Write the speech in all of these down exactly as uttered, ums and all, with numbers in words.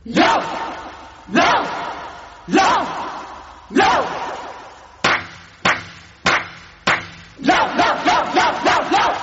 Love, love, love, love, love, love, love, love, love, love.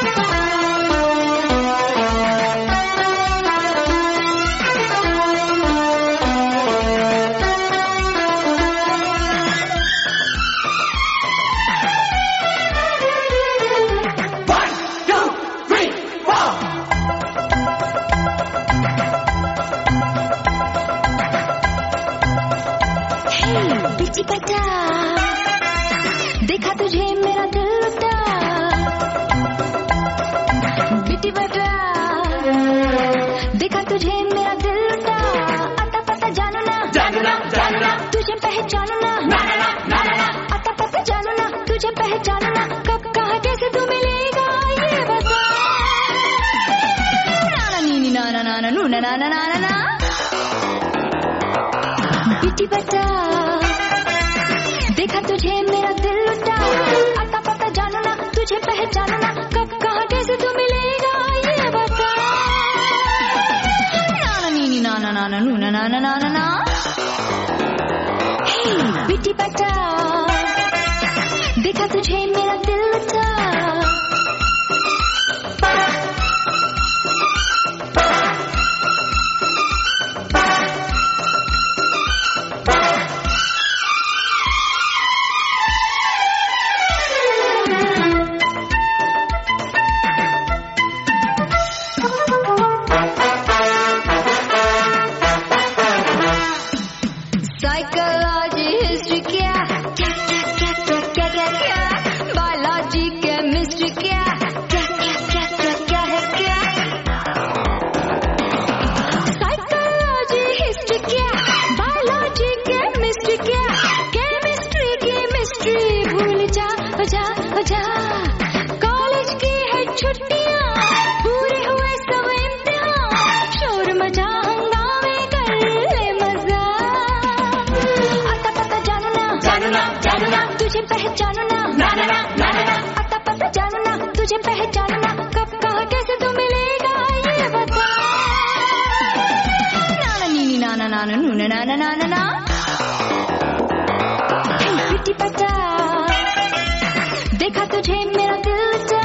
बता देखा तुझे मेरा दिल लुटा बिटी बता देखा तुझे मेरा दिल लुटा आता पता जानो ना जानो ना जानो ना तुझे पहचानो ना ना ना ना ना ना आता पता जानो ना तुझे पहचानो ना कब कहाँ कैसे तू मिलेगा ये बता ना ना नी नी ना ना ना ना ना ना ना ना ना बिटी बता देखा तुझे मेरा दिल लुटा आता पता जानो ना तुझे पहचानो ना कब कहाँ कैसे तू मिलेगा ये बता ना ना नी नी ना ना ना ना ना ना ना ना ना हे बिटी बता देखा तुझे मेरा दिल लुटा Psychology, history क्या क्या क्या क्या क्या क्या क्या क्या Biology, chemistry क्या क्या क्या क्या क्या क्या है क्या Psychology, history क्या Biology, chemistry क्या Chemistry की mystery भूल जा जा जा कॉलेज की है छुट्टियाँ पूरे हुए सब इम्तिहान शोर मचा हंगामे कर ले मजा जानो ना तुझे पहचानो ना ना ना ना ना ना आता पता जानो ना तुझे पहचानो ना कब कहाँ कैसे तू मिलेगा ये बता ना ना नी नी ना ना ना ना ना ना ना ना ना बिटी बता देखा तुझे मेरा दिल लुटा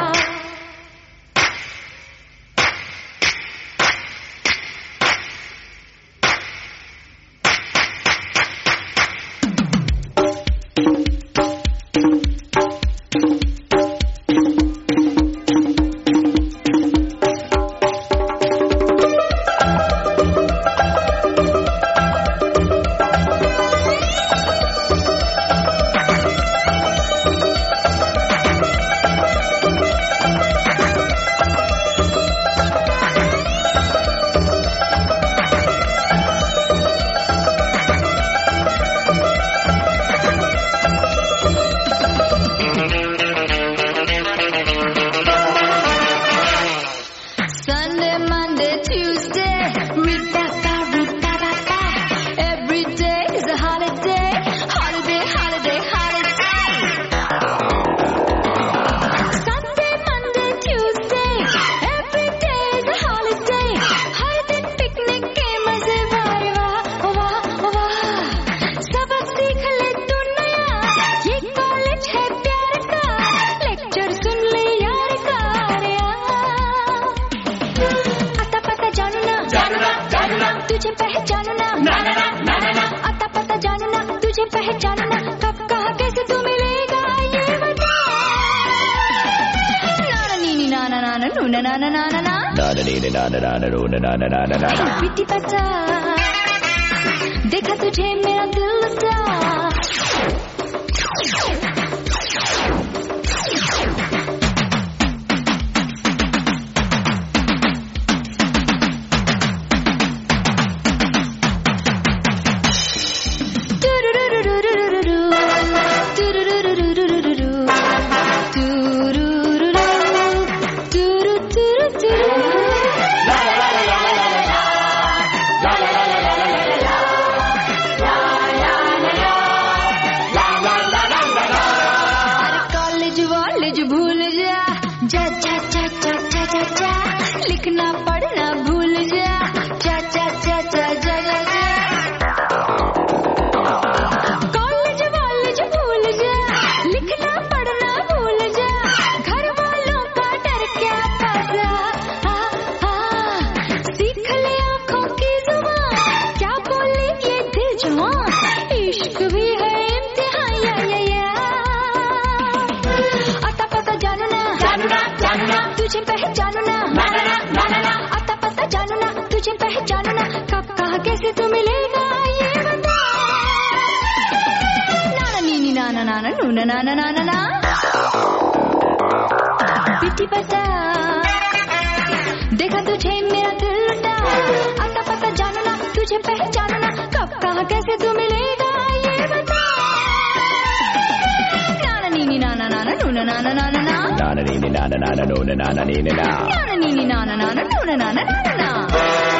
Sunday, Monday, Tuesday, Rebecca, Rebecca. Every day is a holiday, holiday, holiday, holiday. Sunday, Monday, Tuesday, every day is a holiday. हर दिन पिकनिक के मजे वारे वाह वाह वाह सबक सीख ले तू नया ये कॉलेज है प्यार का लेक्चर सुन ले यार का रे आता पता जानो ना जानो ना जानो ना तुझे पहचानो ना ना ना ना ना ना ना आता पता जानो ना तुझे पहचानो ना कब कहाँ कैसे तू मिलेगा ये बता ना ना नी नी ना ना ना ना ना ना ना ना ना ना ना नी नी ना ना ना ना ना ना ना ना ना ना बिटी बता देखा तुझे मेरा दिल लुटा la पहचानो ना, कब कहाँ कैसे तू मिलेगा ये बता। नाना नीनी नाना नाना नूना नाना नाना ना पिटी पता, देखा तुझे मेरा दिल लुटा, आता पता जानो ना, तुझे पहचानो ना, कब कहाँ कैसे तू मिलेगा ये बता। नाना नीनी नाना नाना नूना नाना नाना ना नाना नीनी नाना नाना नूना नाना नीना ना नाना नीनी नाना नाना नूना नाना नाना ना।